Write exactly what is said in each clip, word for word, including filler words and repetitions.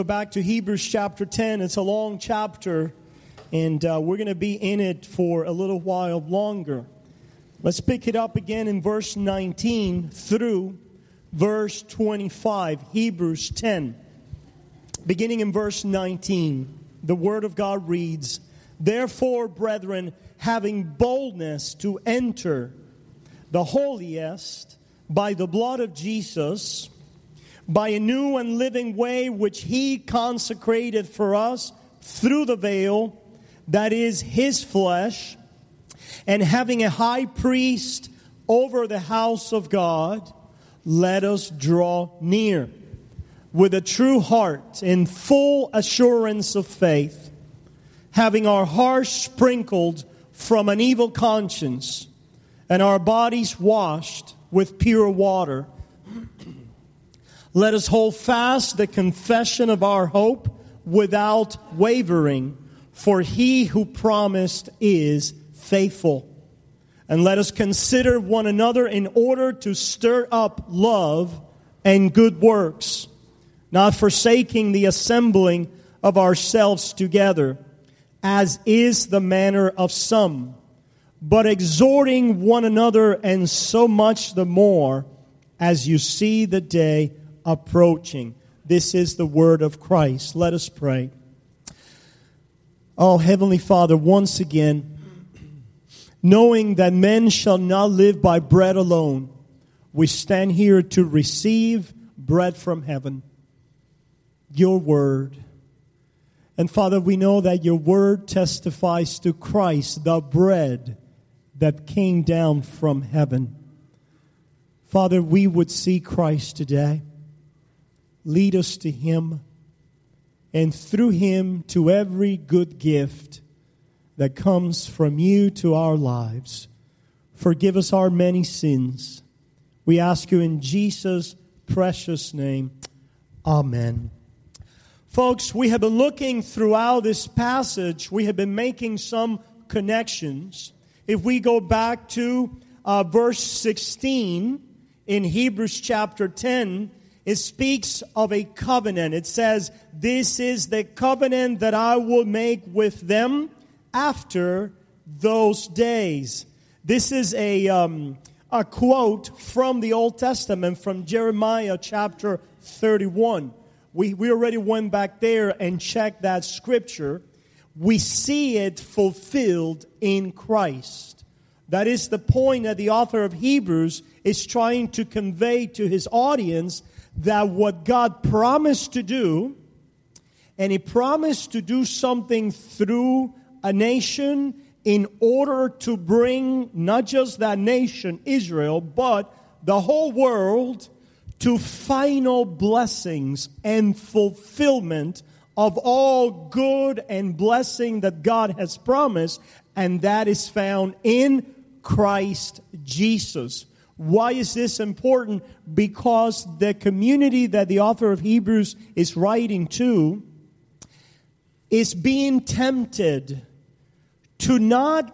Back to Hebrews chapter ten. It's a long chapter, and uh, we're going to be in it for a little while longer. Let's pick it up again in verse nineteen through verse twenty-five. Hebrews ten. Beginning in verse nineteen, the Word of God reads, "Therefore, brethren, having boldness to enter the holiest by the blood of Jesus, by a new and living way which He consecrated for us through the veil, that is His flesh, and having a high priest over the house of God, let us draw near with a true heart in full assurance of faith, having our hearts sprinkled from an evil conscience and our bodies washed with pure water. Let us hold fast the confession of our hope without wavering, for He who promised is faithful. And let us consider one another in order to stir up love and good works, not forsaking the assembling of ourselves together, as is the manner of some, but exhorting one another, and so much the more as you see the day approaching." This is the word of Christ. Let us pray. Oh, Heavenly Father, once again, knowing that men shall not live by bread alone, we stand here to receive bread from heaven, your word. And Father, we know that your word testifies to Christ, the bread that came down from heaven. Father, we would see Christ today. Lead us to Him, and through Him to every good gift that comes from you to our lives. Forgive us our many sins. We ask you in Jesus' precious name. Amen. Folks, we have been looking throughout this passage. We have been making some connections. If we go back to uh, verse sixteen in Hebrews chapter ten, it speaks of a covenant. It says, "This is the covenant that I will make with them after those days." This is a um, a quote from the Old Testament, from Jeremiah chapter thirty-one. We, we already went back there and checked that scripture. We see it fulfilled in Christ. That is the point that the author of Hebrews is trying to convey to his audience, that what God promised to do, and He promised to do something through a nation in order to bring not just that nation, Israel, but the whole world to final blessings and fulfillment of all good and blessing that God has promised, and that is found in Christ Jesus. Why is this important? Because the community that the author of Hebrews is writing to is being tempted to not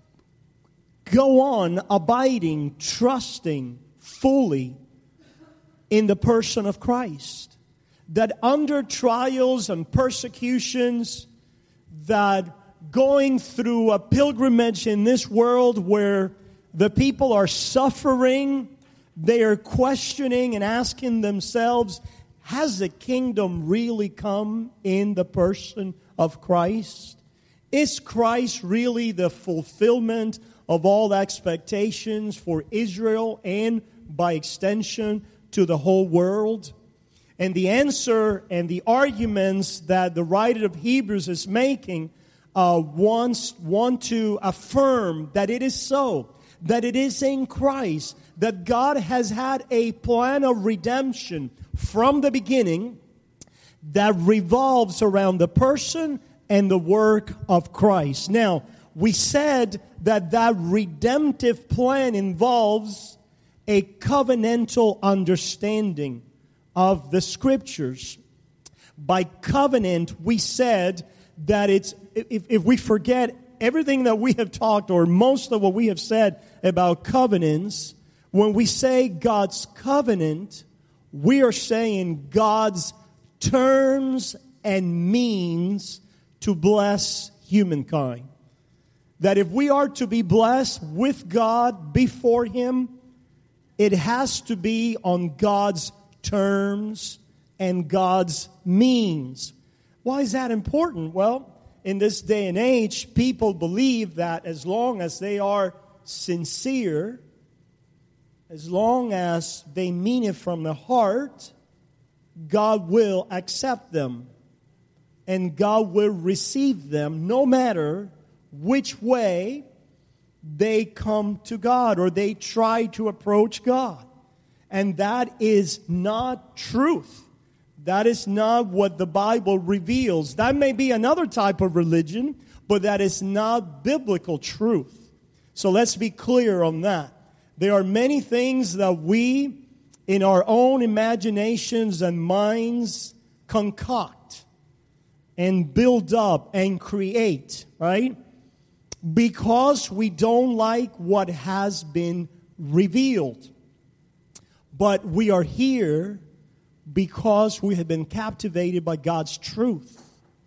go on abiding, trusting fully in the person of Christ. That under trials and persecutions, that going through a pilgrimage in this world where the people are suffering, they are questioning and asking themselves, has the kingdom really come in the person of Christ? Is Christ really the fulfillment of all expectations for Israel and by extension to the whole world? And the answer and the arguments that the writer of Hebrews is making uh, wants want to affirm that it is so. That it is in Christ, that God has had a plan of redemption from the beginning that revolves around the person and the work of Christ. Now, we said that that redemptive plan involves a covenantal understanding of the Scriptures. By covenant, we said that it's, if, if we forget everything that we have talked, or most of what we have said about covenants, when we say God's covenant, we are saying God's terms and means to bless humankind. That if we are to be blessed with God before Him, it has to be on God's terms and God's means. Why is that important? Well, in this day and age, people believe that as long as they are sincere, as long as they mean it from the heart, God will accept them. And God will receive them no matter which way they come to God or they try to approach God. And that is not truth. That is not what the Bible reveals. That may be another type of religion, but that is not biblical truth. So let's be clear on that. There are many things that we, in our own imaginations and minds, concoct and build up and create, right? Because we don't like what has been revealed. But we are here because we have been captivated by God's truth.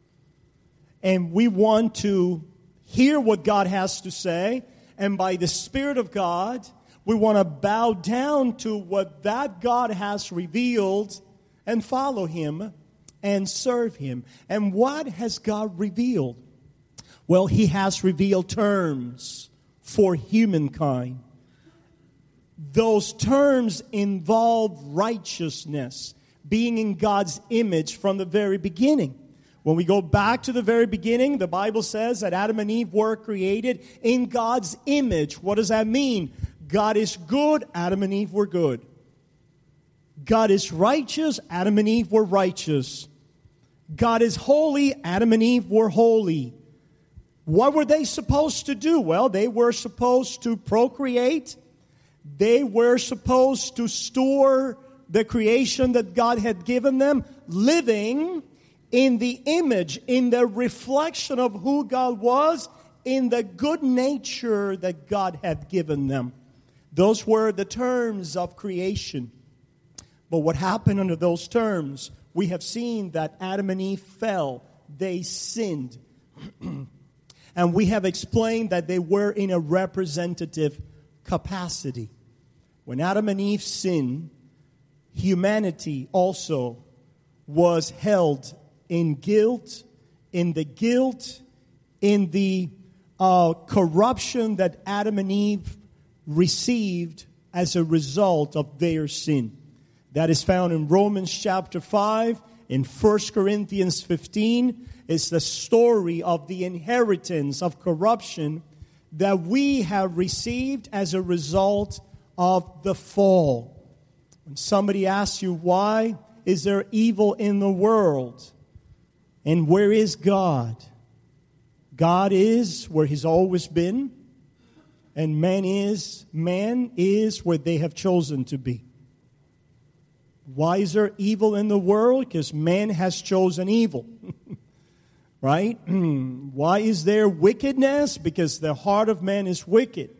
And we want to hear what God has to say. And by the Spirit of God, we want to bow down to what that God has revealed and follow Him and serve Him. And what has God revealed? Well, He has revealed terms for humankind. Those terms involve righteousness, being in God's image from the very beginning. When we go back to the very beginning, the Bible says that Adam and Eve were created in God's image. What does that mean? God is good, Adam and Eve were good. God is righteous, Adam and Eve were righteous. God is holy, Adam and Eve were holy. What were they supposed to do? Well, they were supposed to procreate. They were supposed to store the creation that God had given them, living in the image, in the reflection of who God was, in the good nature that God had given them. Those were the terms of creation. But what happened under those terms? We have seen that Adam and Eve fell. They sinned. And we have explained that they were in a representative capacity. When Adam and Eve sinned, humanity also was held in guilt, in the guilt, in the uh, corruption that Adam and Eve received as a result of their sin. That is found in Romans chapter five, in First Corinthians fifteen. It's the story of the inheritance of corruption that we have received as a result of the fall. When somebody asks you, why is there evil in the world? And where is God? God is where He's always been. And man is, man is where they have chosen to be. Why is there evil in the world? Because man has chosen evil. Right? Why is there wickedness? Because the heart of man is wicked.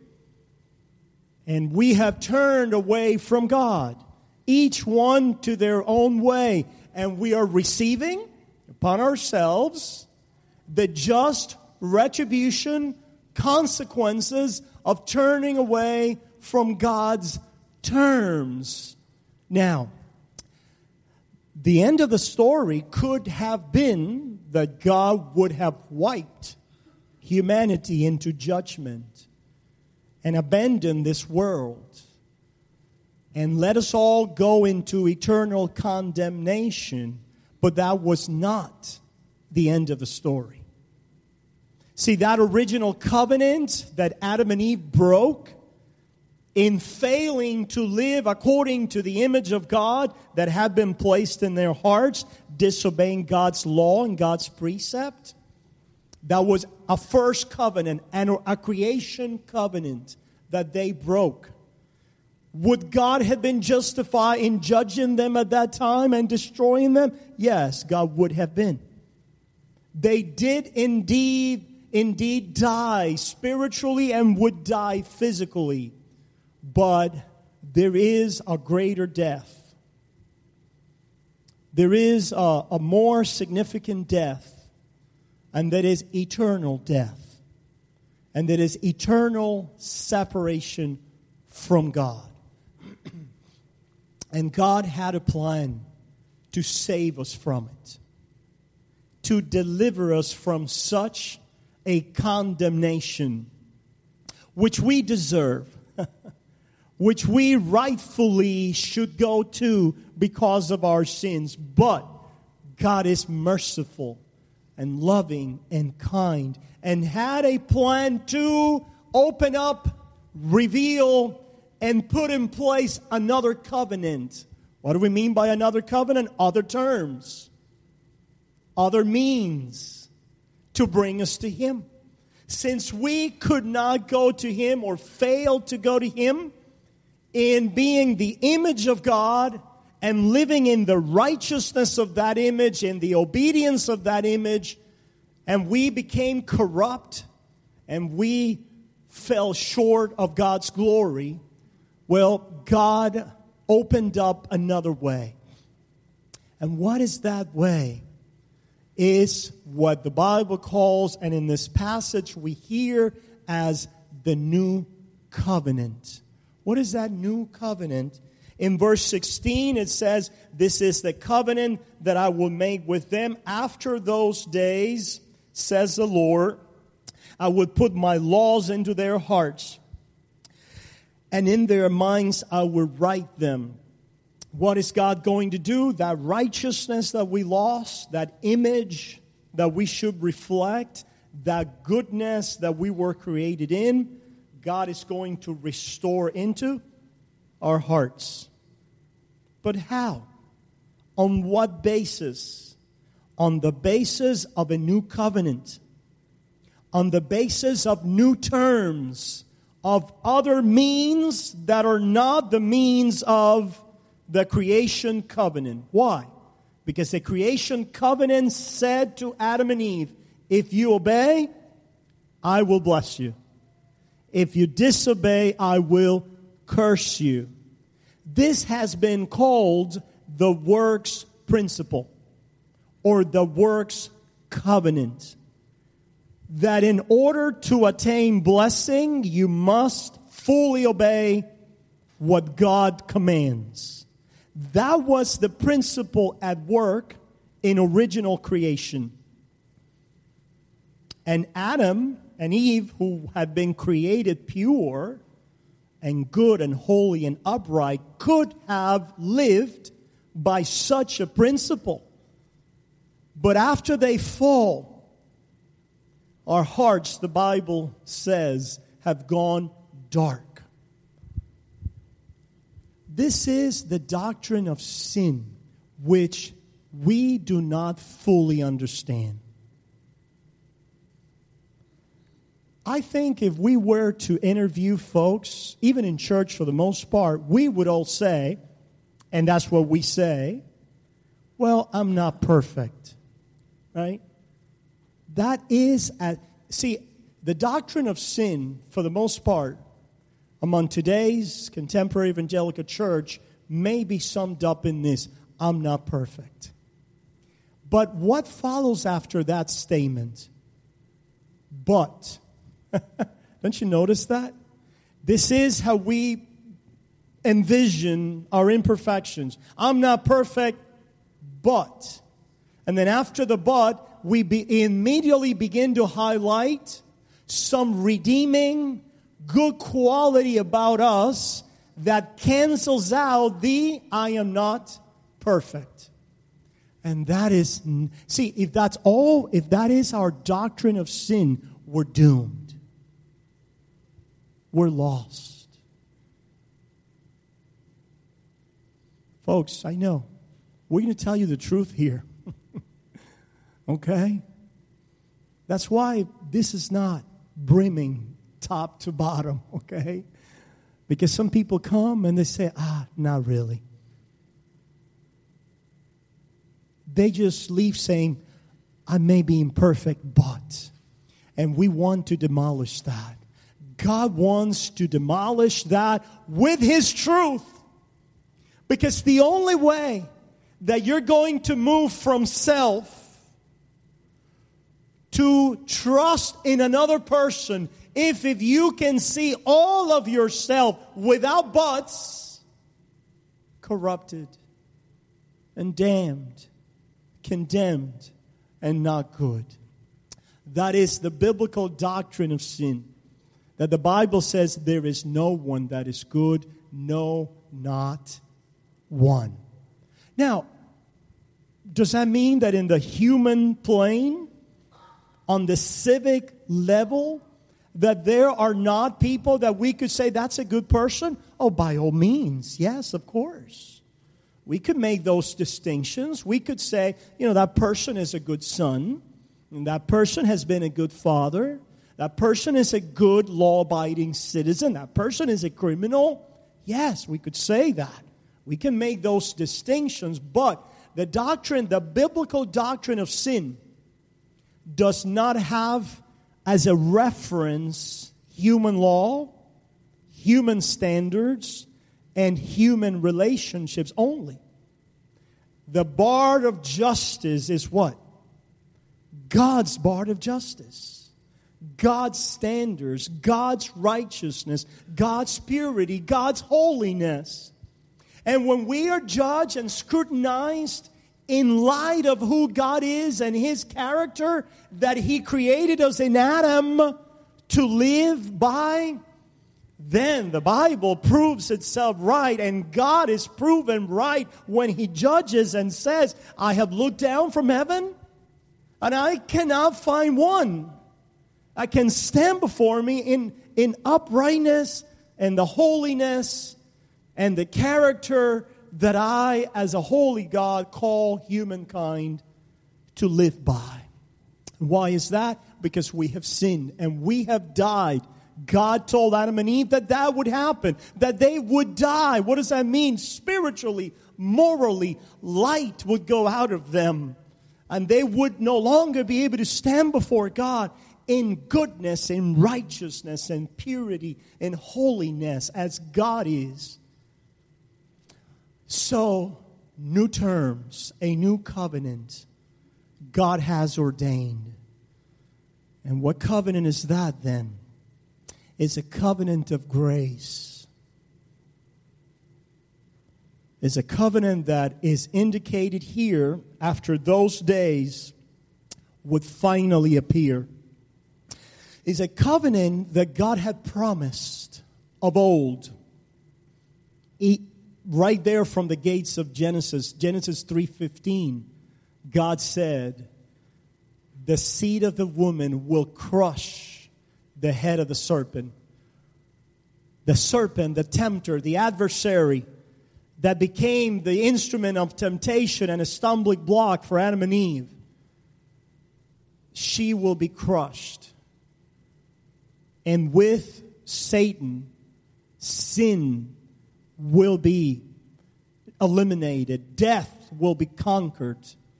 And we have turned away from God, each one to their own way. And we are receiving upon ourselves the just retribution, consequences of turning away from God's terms. Now, the end of the story could have been that God would have wiped humanity into judgment and abandoned this world and let us all go into eternal condemnation. But that was not the end of the story. See, that original covenant that Adam and Eve broke in failing to live according to the image of God that had been placed in their hearts, disobeying God's law and God's precept, that was a first covenant and a creation covenant that they broke. Would God have been justified in judging them at that time and destroying them? Yes, God would have been. They did indeed, indeed die spiritually and would die physically. But there is a greater death. there is a, a more significant death, and that is eternal death, and that is eternal separation from God. And God had a plan to save us from it, to deliver us from such a condemnation which we deserve, which we rightfully should go to because of our sins. But God is merciful and loving and kind, and had a plan to open up, reveal, and put in place another covenant. What do we mean by another covenant? Other terms, other means to bring us to Him. Since we could not go to Him, or failed to go to Him, in being the image of God and living in the righteousness of that image, in the obedience of that image, and we became corrupt, and we fell short of God's glory, well, God opened up another way. And what is that way? Is what the Bible calls, and in this passage we hear as the new covenant. What is that new covenant? In verse sixteen it says, "This is the covenant that I will make with them after those days, says the Lord. I would put my laws into their hearts, and in their minds I will write them." What is God going to do? That righteousness that we lost, that image that we should reflect, that goodness that we were created in, God is going to restore into our hearts. But how? On what basis? On the basis of a new covenant. On the basis of new terms, of other means that are not the means of the creation covenant. Why? Because the creation covenant said to Adam and Eve, if you obey, I will bless you. If you disobey, I will curse you. This has been called the works principle, or the works covenant. That in order to attain blessing, you must fully obey what God commands. That was the principle at work in original creation. And Adam and Eve, who had been created pure and good and holy and upright, could have lived by such a principle. But after they fall, our hearts, the Bible says, have gone dark. This is the doctrine of sin, which we do not fully understand. I think if we were to interview folks, even in church for the most part, we would all say, and that's what we say, well, I'm not perfect, right? That is, at, see, the doctrine of sin, for the most part, among today's contemporary evangelical church, may be summed up in this: I'm not perfect. But what follows after that statement? But. Don't you notice that? This is how we envision our imperfections. I'm not perfect, but. And then after the but, we be immediately begin to highlight some redeeming good quality about us that cancels out the I am not perfect. And that is, see, if that's all, if that is our doctrine of sin, we're doomed. We're lost. Folks, I know. We're going to tell you the truth here. Okay? That's why this is not brimming top to bottom, okay? Because some people come and they say, ah, not really. They just leave saying, I may be imperfect, but. And we want to demolish that. God wants to demolish that with His truth. Because the only way that you're going to move from self to trust in another person if, if you can see all of yourself without buts, corrupted and damned, condemned, and not good. That is the biblical doctrine of sin. That the Bible says there is no one that is good, no, not one. Now, does that mean that in the human plane, on the civic level, that there are not people that we could say that's a good person? Oh, by all means, yes, of course. We could make those distinctions. We could say, you know, that person is a good son, and that person has been a good father, that person is a good law-abiding citizen, that person is a criminal. Yes, we could say that. We can make those distinctions, but the doctrine, the biblical doctrine of sin, does not have as a reference human law, human standards, and human relationships only. The bar of justice is what? God's bar of justice. God's standards, God's righteousness, God's purity, God's holiness. And when we are judged and scrutinized in light of who God is and His character, that He created us in Adam to live by, then the Bible proves itself right, and God is proven right when He judges and says, I have looked down from heaven, and I cannot find one that can stand before me in, in uprightness and the holiness and the character that I, as a holy God, call humankind to live by. Why is that? Because we have sinned and we have died. God told Adam and Eve that that would happen, that they would die. What does that mean? Spiritually, morally, light would go out of them. And they would no longer be able to stand before God in goodness, in righteousness, in purity, in holiness, as God is. So, new terms, a new covenant, God has ordained. And what covenant is that then? It's a covenant of grace. It's a covenant that is indicated here after those days would finally appear. It's a covenant that God had promised of old. He, right there from the gates of Genesis, Genesis three fifteen, God said, the seed of the woman will crush the head of the serpent. The serpent, the tempter, the adversary that became the instrument of temptation and a stumbling block for Adam and Eve, she will be crushed. And with Satan, sin will be eliminated. Death will be conquered.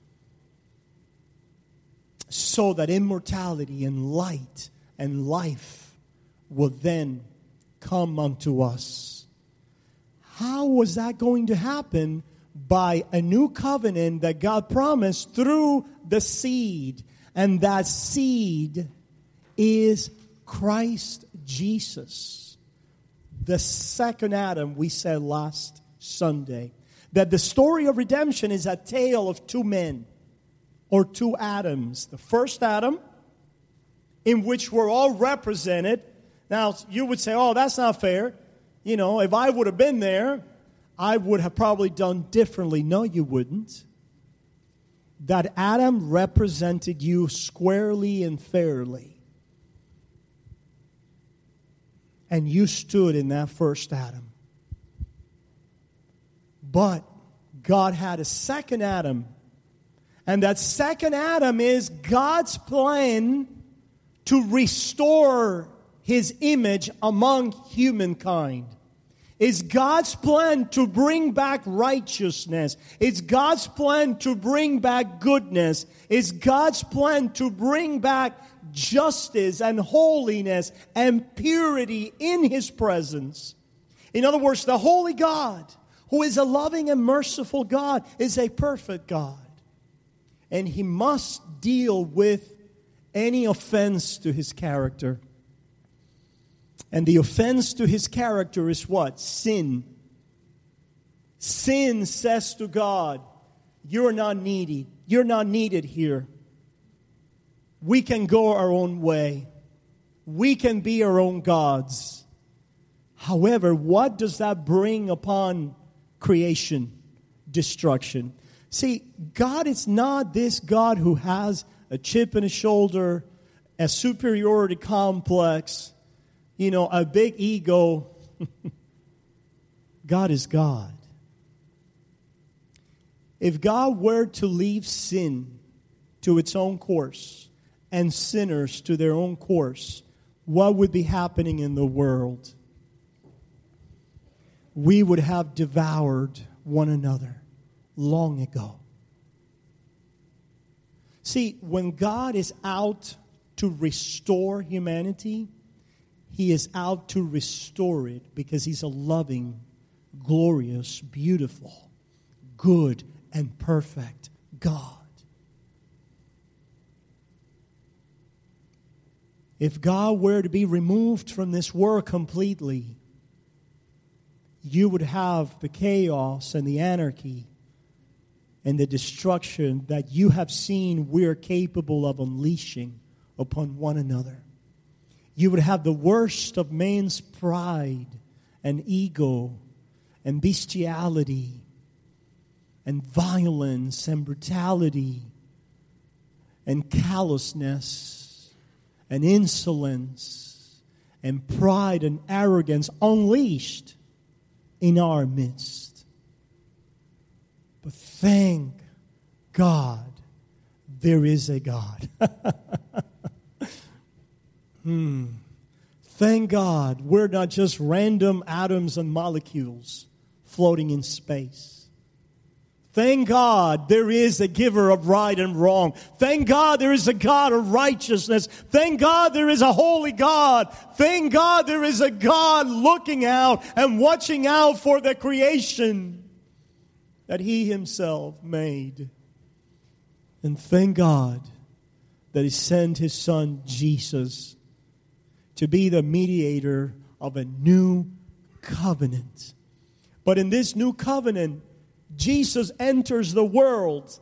So that immortality and light and life will then come unto us. How was that going to happen? By a new covenant that God promised through the seed. And that seed is Christ Jesus. The second Adam, we said last Sunday. That the story of redemption is a tale of two men. Or two Adams. The first Adam, in which we're all represented. Now, you would say, oh, that's not fair. You know, if I would have been there, I would have probably done differently. No, you wouldn't. That Adam represented you squarely and fairly. And you stood in that first Adam. But God had a second Adam. And that second Adam is God's plan to restore His image among humankind. It's God's plan to bring back righteousness. It's God's plan to bring back goodness. It's God's plan to bring back justice and holiness and purity in His presence. In other words, the holy God who is a loving and merciful God, is a perfect God. And He must deal with any offense to His character. And the offense to His character is what? Sin. Sin says to God, you're not needy. You're not needed here. We can go our own way. We can be our own gods. However, what does that bring upon creation? Destruction. See, God is not this God who has a chip in his shoulder, a superiority complex, you know, a big ego. God is God. If God were to leave sin to its own course and sinners to their own course, what would be happening in the world? We would have devoured one another long ago. See, when God is out to restore humanity, He is out to restore it because He's a loving, glorious, beautiful, good, and perfect God. If God were to be removed from this world completely, you would have the chaos and the anarchy and the destruction that you have seen we're capable of unleashing upon one another. You would have the worst of man's pride and ego and bestiality and violence and brutality and callousness and insolence and pride and arrogance unleashed in our midst. But thank God there is a God. hmm. Thank God we're not just random atoms and molecules floating in space. Thank God there is a giver of right and wrong. Thank God there is a God of righteousness. Thank God there is a holy God. Thank God there is a God looking out and watching out for the creation that He Himself made. And thank God that He sent His Son Jesus to be the mediator of a new covenant. But in this new covenant, Jesus enters the world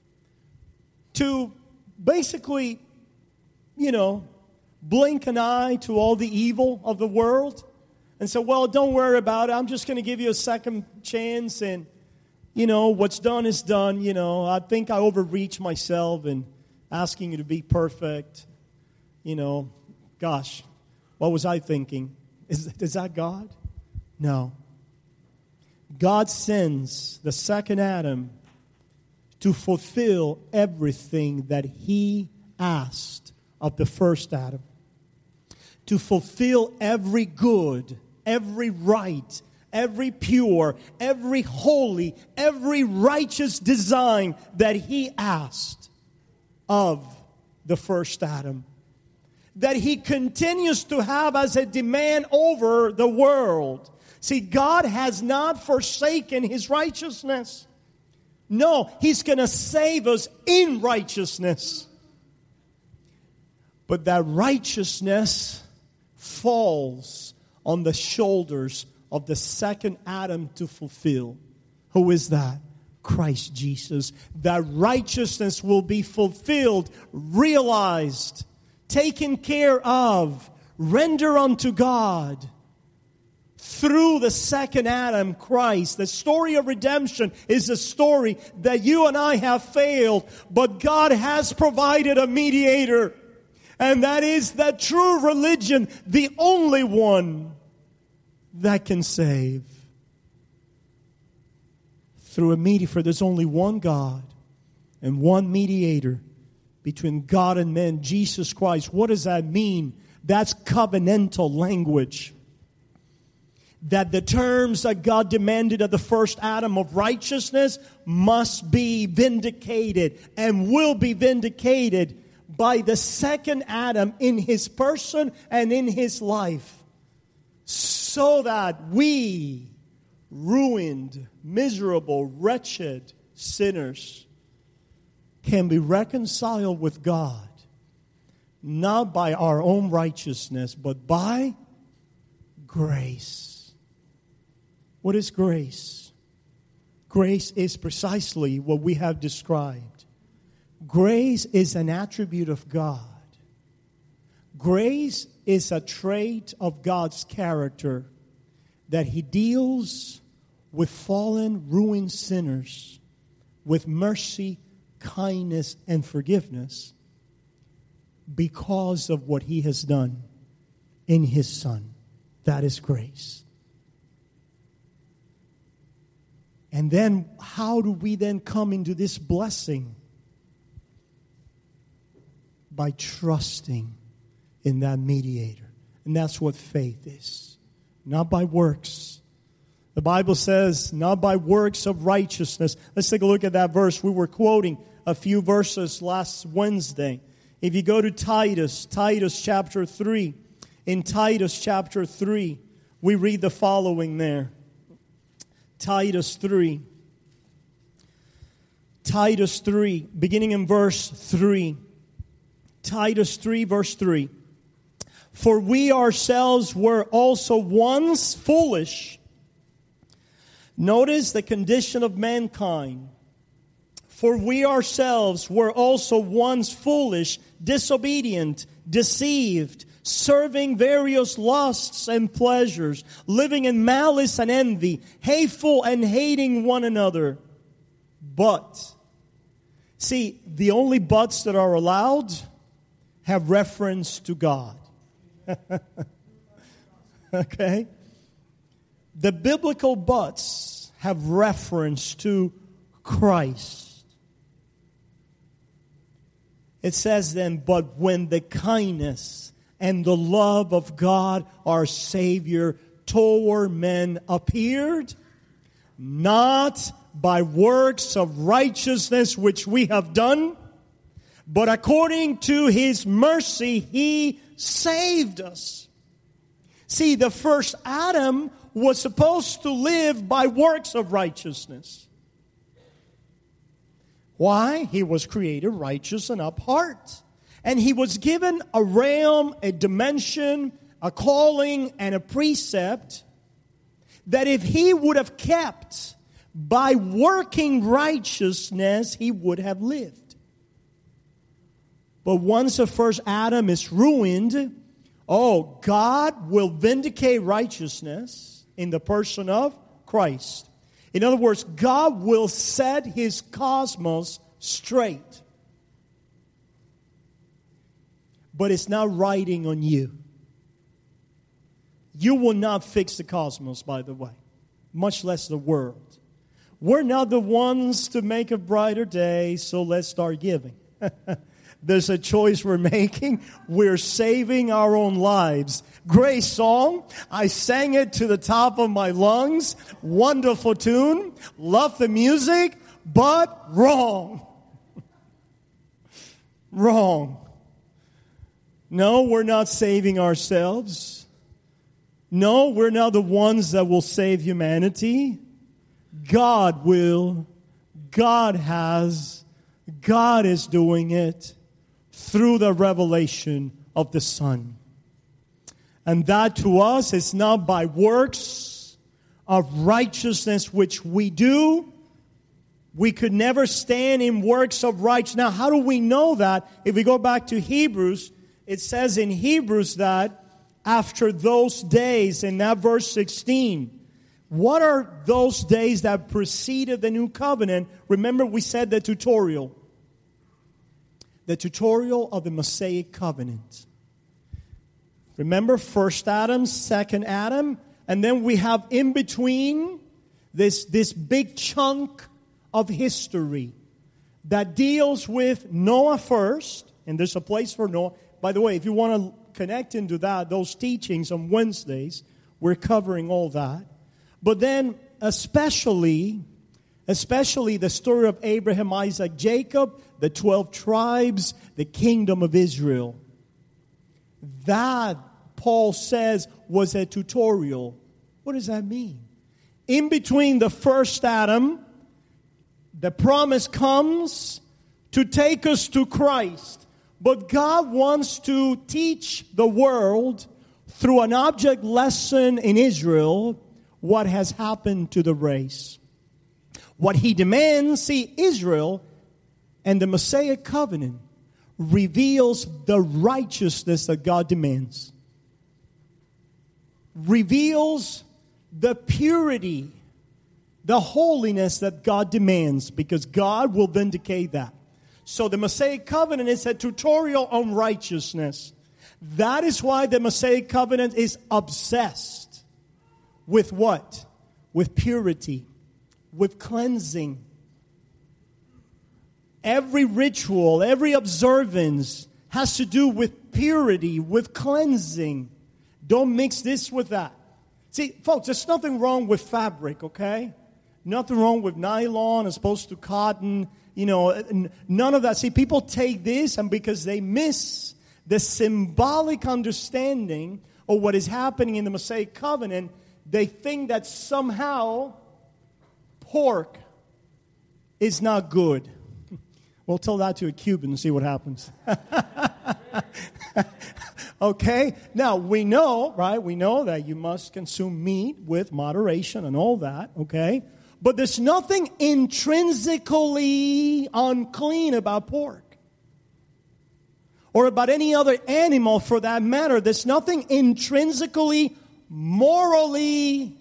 to basically, you know, blink an eye to all the evil of the world and say, well, don't worry about it. I'm just going to give you a second chance, and, you know, what's done is done. You know, I think I overreached myself in asking you to be perfect. You know, gosh, what was I thinking? Is, is that God? No. God sends the second Adam to fulfill everything that He asked of the first Adam. To fulfill every good, every right, every pure, every holy, every righteous design that He asked of the first Adam. That He continues to have as a demand over the world. See, God has not forsaken His righteousness. No, He's going to save us in righteousness. But that righteousness falls on the shoulders of the second Adam to fulfill. Who is that? Christ Jesus. That righteousness will be fulfilled, realized, taken care of, rendered unto God. Through the second Adam, Christ. The story of redemption is a story that you and I have failed, but God has provided a mediator. And that is that true religion, the only one that can save. Through a mediator, there's only one God and one mediator between God and men, Jesus Christ. What does that mean? That's covenantal language. That the terms that God demanded of the first Adam of righteousness must be vindicated and will be vindicated by the second Adam in his person and in his life. So that we ruined, miserable, wretched sinners can be reconciled with God, not by our own righteousness, but by grace. What is grace? Grace is precisely what we have described. Grace is an attribute of God. Grace is a trait of God's character that He deals with fallen, ruined sinners with mercy, kindness, and forgiveness because of what He has done in His Son. That is grace. And then, how do we then come into this blessing? By trusting in that mediator. And that's what faith is. Not by works. The Bible says, not by works of righteousness. Let's take a look at that verse. We were quoting a few verses last Wednesday. If you go to Titus, Titus chapter three. In Titus chapter three, we read the following there. Titus three. Titus three, beginning in verse three. Titus three, verse three. For we ourselves were also once foolish. Notice the condition of mankind. For we ourselves were also once foolish, disobedient, deceived, serving various lusts and pleasures, living in malice and envy, hateful and hating one another. But, see, the only buts that are allowed have reference to God. Okay? The biblical buts have reference to Christ. It says then, but when the kindness and the love of God, our Savior, toward men appeared, not by works of righteousness which we have done, but according to His mercy, He saved us. See, the first Adam was supposed to live by works of righteousness. Why? He was created righteous and apart. And he was given a realm, a dimension, a calling, and a precept that if he would have kept by working righteousness, he would have lived. But once the first Adam is ruined, oh, God will vindicate righteousness in the person of Christ. In other words, God will set His cosmos straight. But it's not riding on you. You will not fix the cosmos, by the way, much less the world. We're not the ones to make a brighter day, so let's start giving. There's a choice we're making. We're saving our own lives. Great song. I sang it to the top of my lungs. Wonderful tune. Love the music, but wrong. Wrong. No, we're not saving ourselves. No, we're not the ones that will save humanity. God will. God has. God is doing it through the revelation of the Son. And that to us is not by works of righteousness which we do. We could never stand in works of righteousness. Now, how do we know that? If we go back to Hebrews, it says in Hebrews that after those days, in that verse sixteen, what are those days that preceded the new covenant? Remember, we said the tutorial. The tutorial of the Mosaic covenant. Remember, first Adam, second Adam, and then we have in between this, this big chunk of history that deals with Noah first, and there's a place for Noah. By the way, if you want to connect into that, those teachings on Wednesdays, we're covering all that. But then especially, especially the story of Abraham, Isaac, Jacob, the twelve tribes, the kingdom of Israel. That, Paul says, was a tutorial. What does that mean? In between the first Adam, the promise comes to take us to Christ. But God wants to teach the world through an object lesson in Israel what has happened to the race. What He demands, see, Israel and the Mosaic covenant reveals the righteousness that God demands. Reveals the purity, the holiness that God demands, because God will vindicate that. So the Mosaic covenant is a tutorial on righteousness. That is why the Mosaic covenant is obsessed with what? With purity, with cleansing. Every ritual, every observance has to do with purity, with cleansing. Don't mix this with that. See, folks, there's nothing wrong with fabric, okay? Nothing wrong with nylon as opposed to cotton. You know, none of that. See, people take this, and because they miss the symbolic understanding of what is happening in the Mosaic covenant, they think that somehow pork is not good. We'll tell that to a Cuban and see what happens. Okay? Now, we know, right, we know that you must consume meat with moderation and all that, okay? But there's nothing intrinsically unclean about pork. Or about any other animal for that matter. There's nothing intrinsically, morally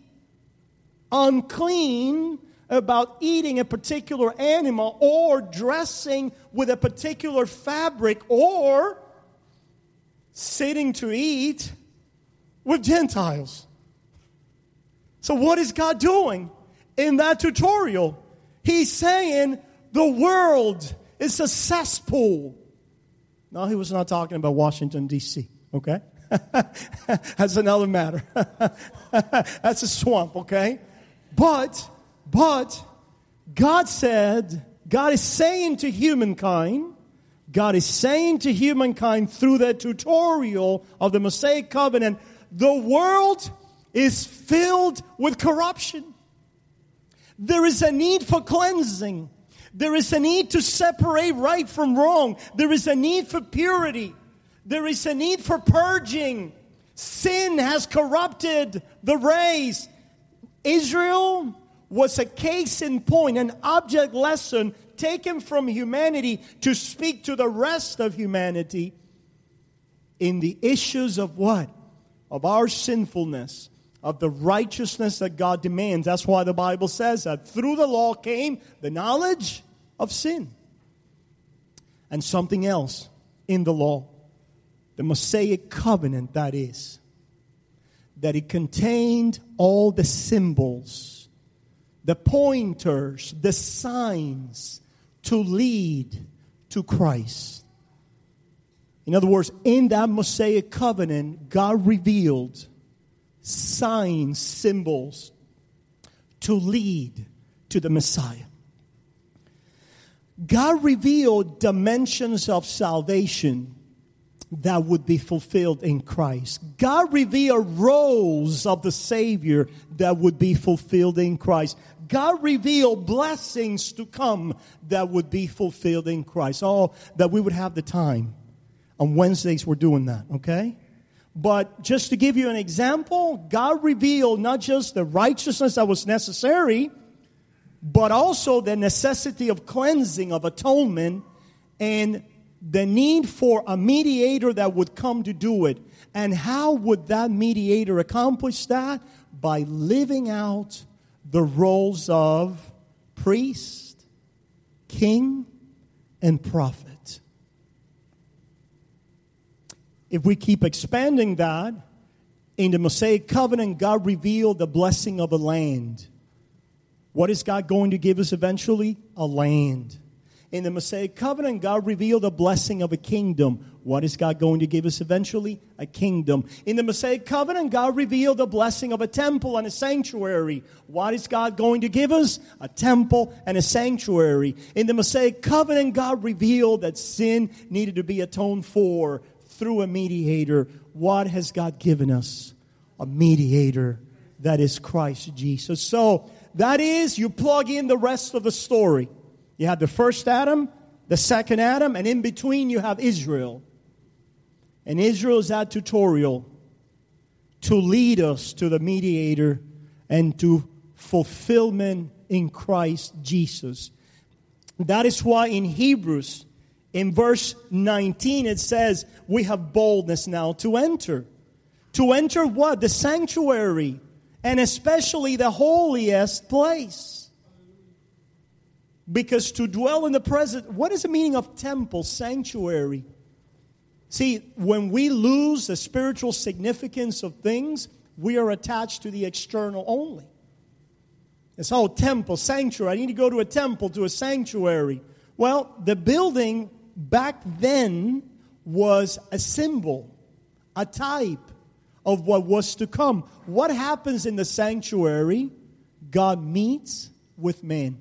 unclean about eating a particular animal or dressing with a particular fabric or sitting to eat with Gentiles. So what is God doing in that tutorial? He's saying the world is a cesspool. No, he was not talking about Washington, D C, okay? That's another matter. That's a swamp, okay? But, but, God said, God is saying to humankind, God is saying to humankind through the tutorial of the Mosaic covenant, the world is filled with corruption. There is a need for cleansing. There is a need to separate right from wrong. There is a need for purity. There is a need for purging. Sin has corrupted the race. Israel was a case in point, an object lesson taken from humanity to speak to the rest of humanity in the issues of what? Of our sinfulness, of the righteousness that God demands. That's why the Bible says that through the law came the knowledge of sin. And something else in the law, the Mosaic covenant, that is, that it contained all the symbols, the pointers, the signs to lead to Christ. In other words, in that Mosaic covenant, God revealed signs, symbols to lead to the Messiah. God revealed dimensions of salvation that would be fulfilled in Christ. God revealed roles of the Savior that would be fulfilled in Christ. God revealed blessings to come that would be fulfilled in Christ. Oh, that we would have the time. On Wednesdays we're doing that, okay? But just to give you an example, God revealed not just the righteousness that was necessary, but also the necessity of cleansing, of atonement, and the need for a mediator that would come to do it. And how would that mediator accomplish that? By living out the roles of priest, king, and prophet. If we keep expanding that, in the Mosaic covenant, God revealed the blessing of a land. What is God going to give us eventually? A land. In the Mosaic covenant, God revealed the blessing of a kingdom. What is God going to give us eventually? A kingdom. In the Mosaic covenant, God revealed the blessing of a temple and a sanctuary. What is God going to give us? A temple and a sanctuary. In the Mosaic covenant, God revealed that sin needed to be atoned for through a mediator. What has God given us? A mediator, that is Christ Jesus. So that is, you plug in the rest of the story. You have the first Adam, the second Adam, and in between you have Israel. And Israel is that tutorial to lead us to the mediator and to fulfillment in Christ Jesus. That is why in Hebrews, in verse nineteen, it says, we have boldness now to enter. To enter what? The sanctuary, and especially the holiest place. Because to dwell in the presence, what is the meaning of temple, sanctuary? See, when we lose the spiritual significance of things, we are attached to the external only. It's all temple, sanctuary. I need to go to a temple, to a sanctuary. Well, the building back then was a symbol, a type of what was to come. What happens in the sanctuary? God meets with man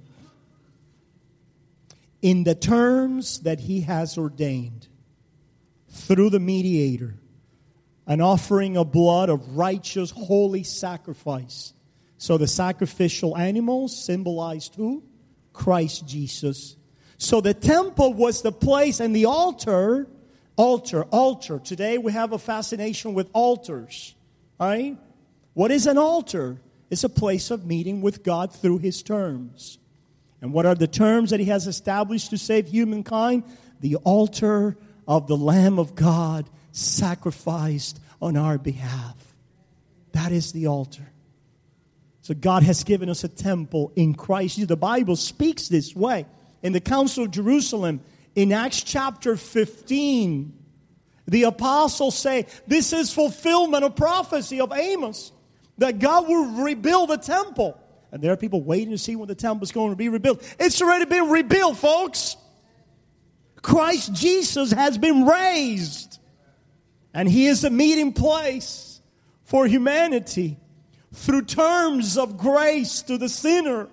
in the terms that He has ordained through the mediator, an offering of blood of righteous, holy sacrifice. So the sacrificial animals symbolized who? Christ Jesus. So the temple was the place, and the altar, altar, altar. Today we have a fascination with altars. Right? What is an altar? It's a place of meeting with God through His terms. And what are the terms that He has established to save humankind? The altar of the Lamb of God sacrificed on our behalf. That is the altar. So God has given us a temple in Christ. The Bible speaks this way. In the Council of Jerusalem, in Acts chapter fifteen, the apostles say, this is fulfillment of prophecy of Amos, that God will rebuild the temple. And there are people waiting to see when the temple is going to be rebuilt. It's already been rebuilt, folks. Christ Jesus has been raised. And He is a meeting place for humanity through terms of grace to the sinner,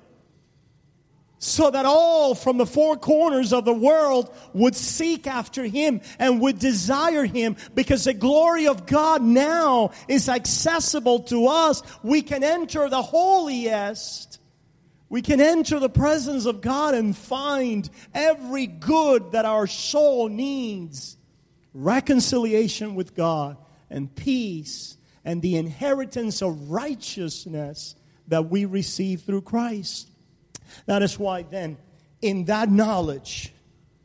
so that all from the four corners of the world would seek after Him and would desire Him, because the glory of God now is accessible to us. We can enter the holiest. We can enter the presence of God and find every good that our soul needs. Reconciliation with God and peace and the inheritance of righteousness that we receive through Christ. That is why then, in that knowledge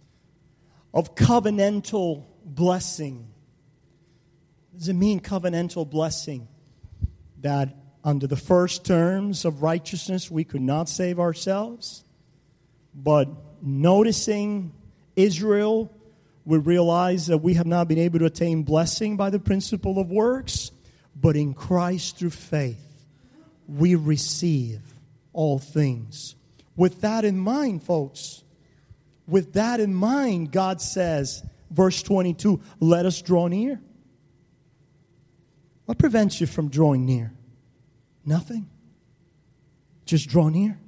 of covenantal blessing, what does it mean, covenantal blessing? That under the first terms of righteousness, we could not save ourselves. But noticing Israel, we realize that we have not been able to attain blessing by the principle of works. But in Christ through faith, we receive all things. With that in mind, folks, with that in mind, God says, verse twenty-two, let us draw near. What prevents you from drawing near? Nothing. Just draw near.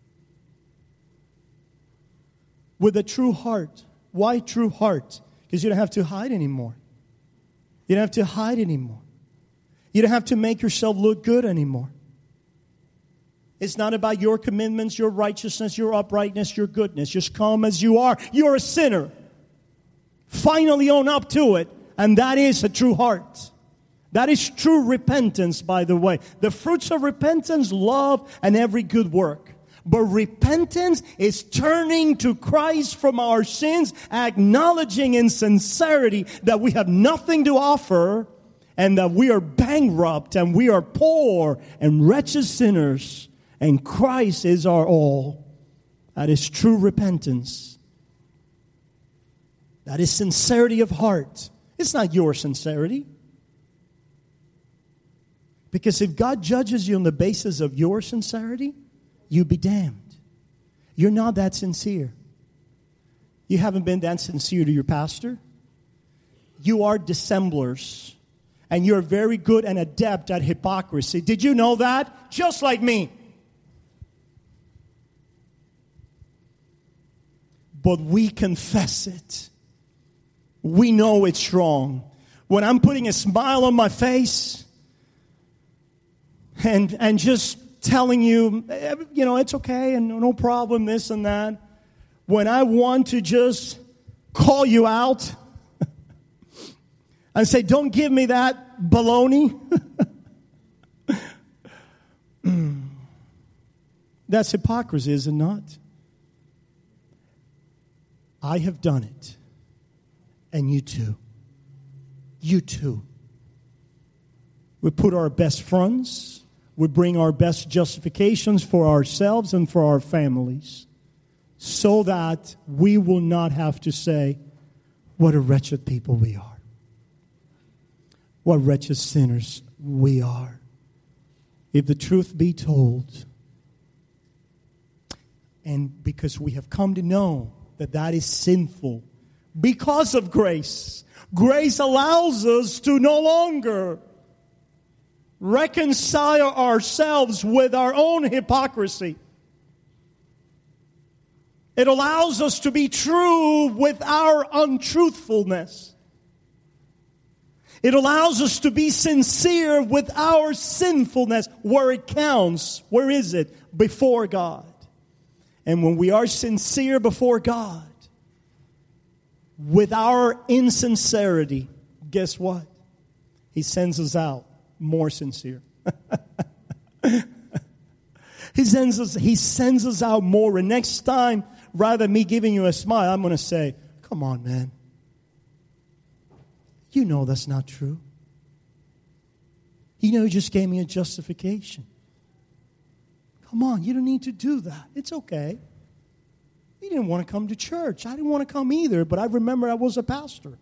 With a true heart. Why true heart? Because you don't have to hide anymore. You don't have to hide anymore. You don't have to make yourself look good anymore. It's not about your commitments, your righteousness, your uprightness, your goodness. Just come as you are. You're a sinner. Finally own up to it. And that is a true heart. That is true repentance, by the way. The fruits of repentance, love and every good work. But repentance is turning to Christ from our sins, acknowledging in sincerity that we have nothing to offer, and that we are bankrupt and we are poor and wretched sinners, and Christ is our all. That is true repentance. That is sincerity of heart. It's not your sincerity. Because if God judges you on the basis of your sincerity, you be damned. You're not that sincere. You haven't been that sincere to your pastor. You are dissemblers. And you're very good and adept at hypocrisy. Did you know that? Just like me. But we confess it. We know it's wrong. When I'm putting a smile on my face, and and just telling you, you know, it's okay and no problem, this and that, when I want to just call you out and say, don't give me that baloney. That's hypocrisy, is it not? I have done it. And you too. You too. We put our best fronts. We bring our best justifications for ourselves and for our families, so that we will not have to say, what a wretched people we are. What wretched sinners we are. If the truth be told, and because we have come to know that that is sinful, because of grace, grace allows us to no longer reconcile ourselves with our own hypocrisy. It allows us to be true with our untruthfulness. It allows us to be sincere with our sinfulness where it counts. Where is it? Before God. And when we are sincere before God, with our insincerity, guess what? He sends us out more sincere. He sends us, he sends us out more. And next time, rather than me giving you a smile, I'm going to say, come on, man. You know that's not true. You know you just gave me a justification. Come on, you don't need to do that. It's okay. You didn't want to come to church. I didn't want to come either, but I remember I was a pastor.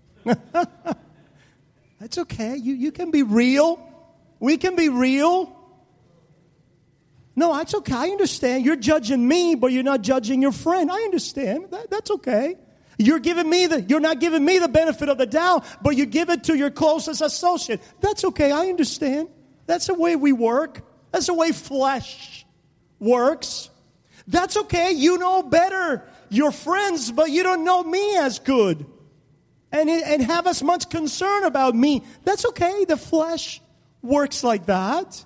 That's okay. You, you can be real. We can be real. No, that's okay. I understand. You're judging me, but you're not judging your friend. I understand. That, that's okay. You're giving me the, you're not giving me the benefit of the doubt, but you give it to your closest associate. That's okay. I understand. That's the way we work. That's the way flesh works. That's okay. You know better your friends, but you don't know me as good. And, and have as much concern about me. That's okay. The flesh works like that.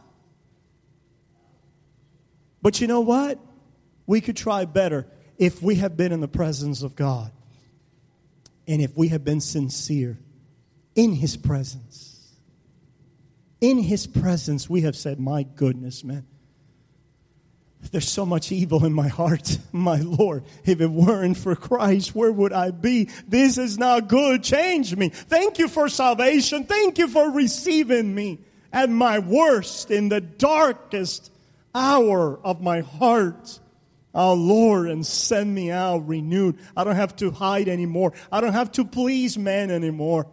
But you know what? We could try better if we have been in the presence of God. And if we have been sincere in His presence. In His presence, we have said, my goodness, man. There's so much evil in my heart, my Lord. If it weren't for Christ, where would I be? This is not good. Change me. Thank you for salvation. Thank you for receiving me at my worst, in the darkest hour of my heart. Oh, Lord, and send me out renewed. I don't have to hide anymore. I don't have to please man anymore.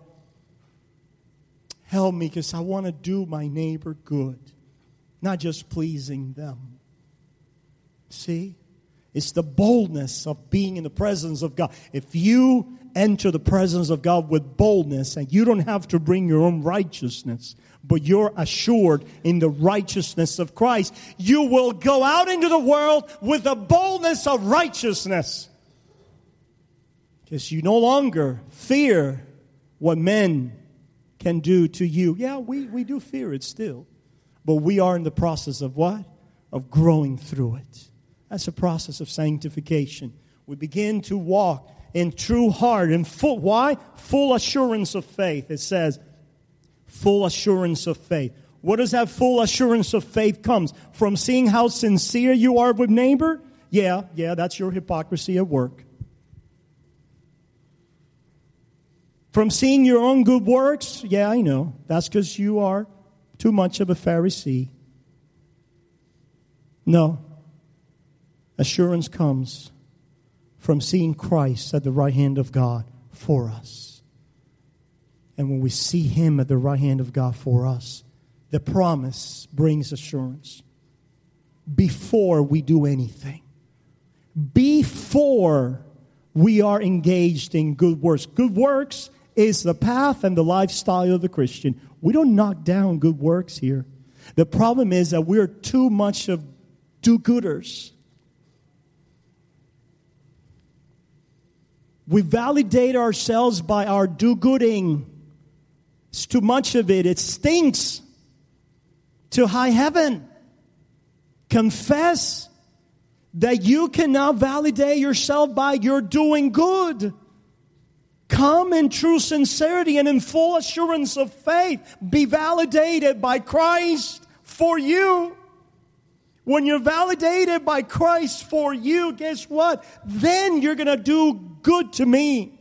Help me, because I want to do my neighbor good, not just pleasing them. See? It's the boldness of being in the presence of God. If you enter the presence of God with boldness, and you don't have to bring your own righteousness, but you're assured in the righteousness of Christ, you will go out into the world with the boldness of righteousness. Because you no longer fear what men can do to you. Yeah, we, we do fear it still. But we are in the process of what? Of growing through it. That's a process of sanctification. We begin to walk in true heart and full, why? Full assurance of faith. It says, full assurance of faith. What does that full assurance of faith comes? From seeing how sincere you are with neighbor? Yeah, yeah, that's your hypocrisy at work. From seeing your own good works? Yeah, I know. That's because you are too much of a Pharisee. No. Assurance comes from seeing Christ at the right hand of God for us. And when we see Him at the right hand of God for us, the promise brings assurance. Before we do anything. Before we are engaged in good works. Good works is the path and the lifestyle of the Christian. We don't knock down good works here. The problem is that we're too much of do-gooders. We validate ourselves by our do-gooding. It's too much of it. It stinks. to high heaven. Confess that you cannot validate yourself by your doing good. Come in true sincerity and in full assurance of faith. Be validated by Christ for you. When you're validated by Christ for you, guess what? Then you're going to do good to me.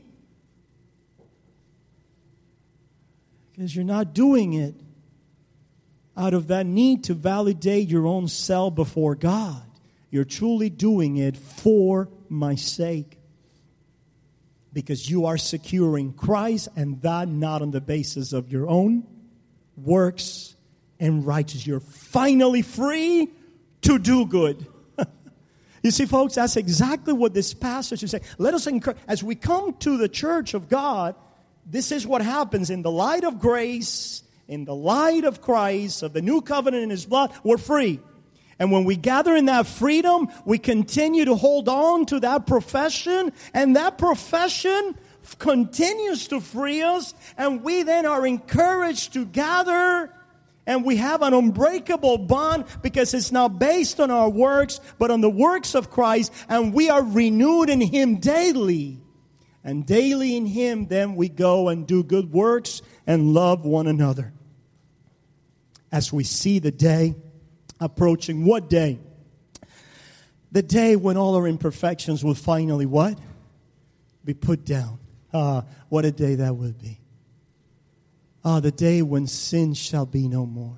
Because you're not doing it out of that need to validate your own self before God. You're truly doing it for my sake. Because you are securing Christ, and that not on the basis of your own works and righteousness. You're finally free to do good. You see, folks, that's exactly what this passage is saying. Let us encourage, as we come to the church of God, this is what happens in the light of grace, in the light of Christ, of the new covenant in His blood, we're free. And when we gather in that freedom, we continue to hold on to that profession, and that profession continues to free us, and we then are encouraged to gather, and we have an unbreakable bond because it's not based on our works, but on the works of Christ, and we are renewed in Him daily. And daily in Him, then we go and do good works and love one another. As we see the day approaching. What day? The day when all our imperfections will finally what? Be put down. Ah, what a day that will be. Ah, the day when sin shall be no more.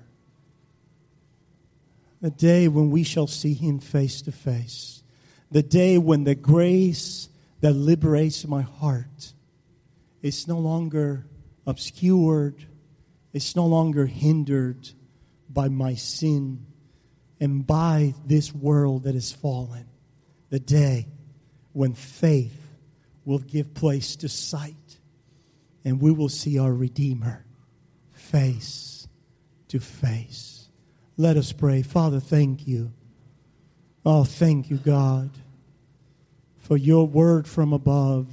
The day when we shall see Him face to face. The day when the grace that liberates my heart is no longer obscured. It's no longer hindered by my sin and by this world that is fallen. The day when faith will give place to sight, and we will see our Redeemer face to face. Let us pray. Father, thank you. Oh, thank you, God, for your word from above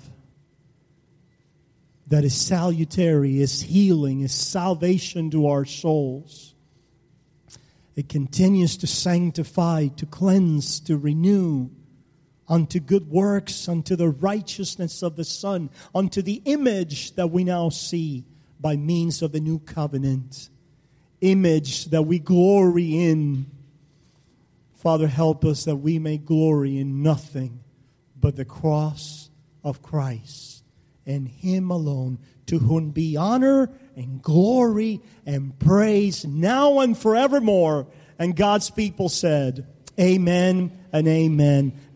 that is salutary, is healing, is salvation to our souls. It continues to sanctify, to cleanse, to renew unto good works, unto the righteousness of the Son, unto the image that we now see by means of the new covenant. Image that we glory in. Father, help us that we may glory in nothing but the cross of Christ and Him alone, to whom be honor and glory and praise now and forevermore. And God's people said, amen and amen.